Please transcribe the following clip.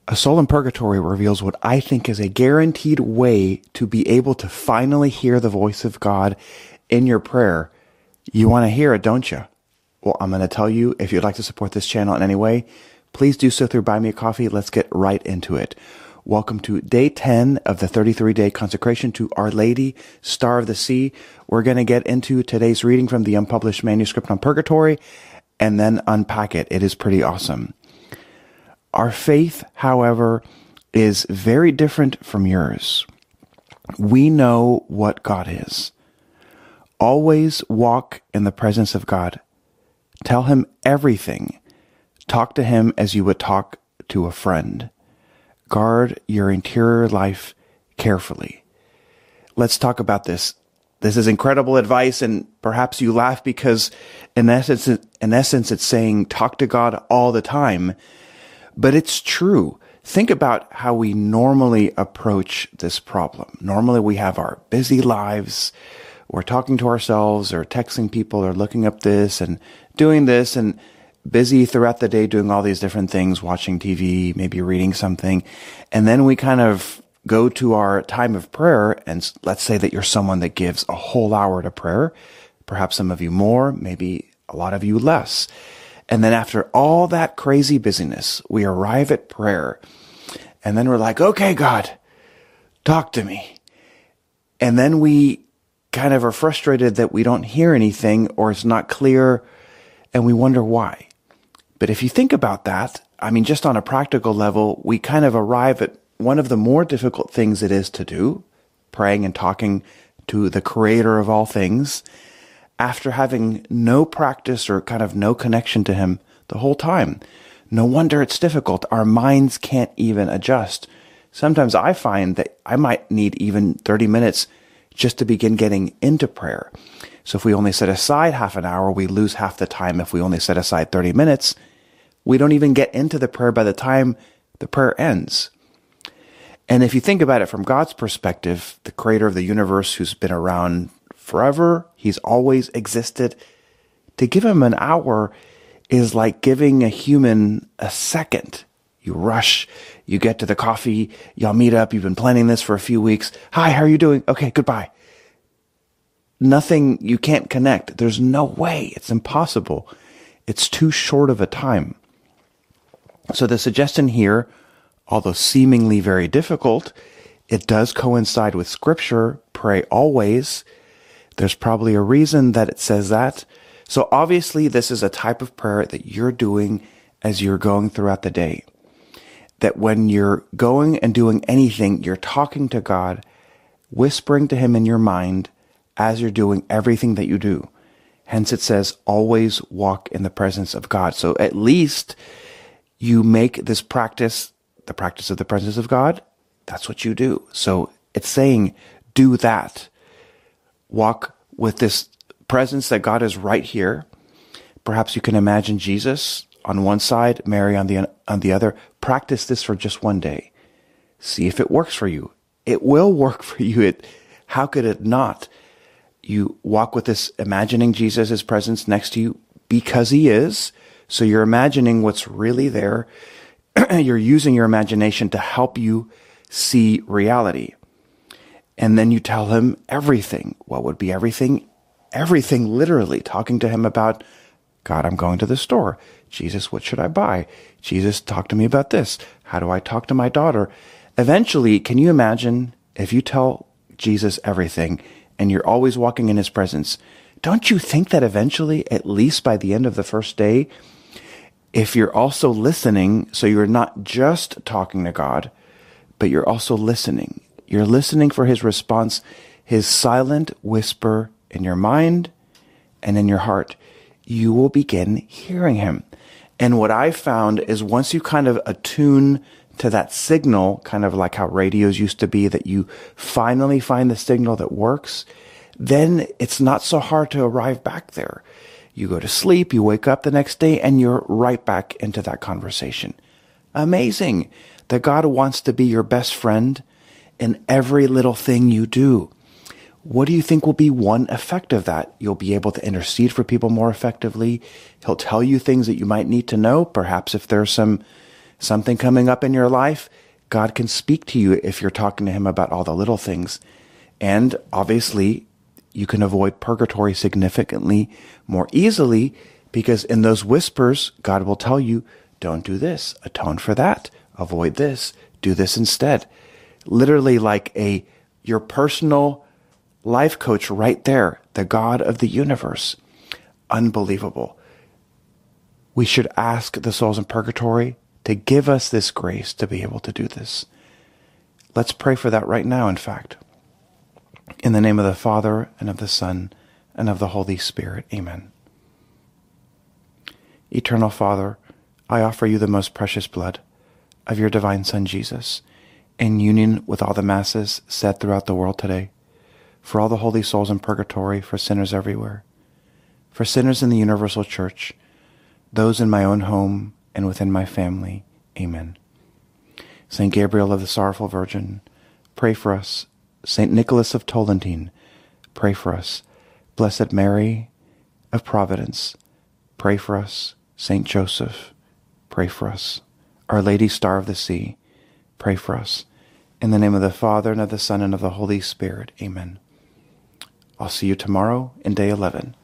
A Soul in Purgatory reveals what I think is a guaranteed way to be able to finally hear the voice of God in your prayer. You want to hear it, don't you? Well, I'm going to tell you, if you'd like to support this channel in any way, please do so through Buy Me a Coffee. Let's get right into it. Welcome to day 10 of the 33-day consecration to Our Lady, Star of the Sea. We're going to get into today's reading from the unpublished manuscript on Purgatory and then unpack it. It is pretty awesome. Our faith, however, is very different from yours. We know what God is. Always walk in the presence of God. Tell him everything. Talk to him as you would talk to a friend. Guard your interior life carefully. Let's talk about this. This is incredible advice, and perhaps you laugh because in essence, it's saying talk to God all the time. But it's true. Think about how we normally approach this problem. Normally we have our busy lives. We're talking to ourselves or texting people or looking up this and doing this and busy throughout the day doing all these different things, watching TV, maybe reading something. And then we kind of go to our time of prayer, and let's say that you're someone that gives a whole hour to prayer. Perhaps some of you more, maybe a lot of you less. And then after all that crazy busyness, we arrive at prayer. And then we're like, okay, God, talk to me. And then we kind of are frustrated that we don't hear anything or it's not clear, and we wonder why. But if you think about that, I mean, just on a practical level, we kind of arrive at one of the more difficult things it is to do, praying and talking to the creator of all things, after having no practice or kind of no connection to him the whole time. No wonder it's difficult. Our minds can't even adjust. Sometimes I find that I might need even 30 minutes just to begin getting into prayer. So if we only set aside half an hour, we lose half the time. If we only set aside 30 minutes, we don't even get into the prayer by the time the prayer ends. And if you think about it from God's perspective, the creator of the universe who's been around forever, he's always existed, to give him an hour is like giving a human a second. You rush, you get to the coffee, y'all meet up, you've been planning this for a few weeks. Hi, how are you doing? Okay, goodbye. Nothing, you can't connect. There's no way. It's impossible. It's too short of a time. So the suggestion here, although seemingly very difficult, it does coincide with Scripture. Pray always. There's probably a reason that it says that. So obviously this is a type of prayer that you're doing as you're going throughout the day. That when you're going and doing anything, you're talking to God, whispering to him in your mind as you're doing everything that you do. Hence it says, always walk in the presence of God. So at least you make this practice, the practice of the presence of God. That's what you do. So it's saying, do that. Walk with this presence that God is right here. Perhaps you can imagine Jesus on one side, Mary on the other. Practice this for just one day. See if it works for you. It will work for you. How could it not? You walk with this, imagining Jesus' presence next to you because he is. So you're imagining what's really there. You're using your imagination to help you see reality. And then you tell him everything. What would be everything? Everything, literally. Talking to him about, God, I'm going to the store. Jesus, what should I buy? Jesus, talk to me about this. How do I talk to my daughter? Eventually, can you imagine if you tell Jesus everything and you're always walking in his presence? Don't you think that eventually, at least by the end of the first day, if you're also listening, so you're not just talking to God, but you're also listening. You're listening for his response, his silent whisper in your mind and in your heart. You will begin hearing him. And what I found is once you kind of attune to that signal, kind of like how radios used to be, that you finally find the signal that works, then it's not so hard to arrive back there. You go to sleep, you wake up the next day, and you're right back into that conversation. Amazing that God wants to be your best friend in every little thing you do. What do you think will be one effect of that? You'll be able to intercede for people more effectively. He'll tell you things that you might need to know. Perhaps if there's some Something coming up in your life, God can speak to you if you're talking to him about all the little things. And obviously, you can avoid purgatory significantly more easily because in those whispers, God will tell you, don't do this, atone for that, avoid this, do this instead. Literally like your personal life coach right there, the God of the universe. Unbelievable. We should ask the souls in purgatory to give us this grace to be able to do this. Let's pray for that right now, in fact. In the name of the Father, and of the Son, and of the Holy Spirit. Amen. Eternal Father, I offer you the most precious blood of your divine Son, Jesus, in union with all the masses said throughout the world today, for all the holy souls in purgatory, for sinners everywhere, for sinners in the universal church, those in my own home and within my family. Amen. Saint Gabriel of the Sorrowful Virgin, pray for us. Saint Nicholas of Tolentine, pray for us. Blessed Mary of Providence, pray for us. Saint Joseph, pray for us. Our Lady, Star of the Sea, pray for us. In the name of the Father, and of the Son, and of the Holy Spirit. Amen. I'll see you tomorrow in day 11.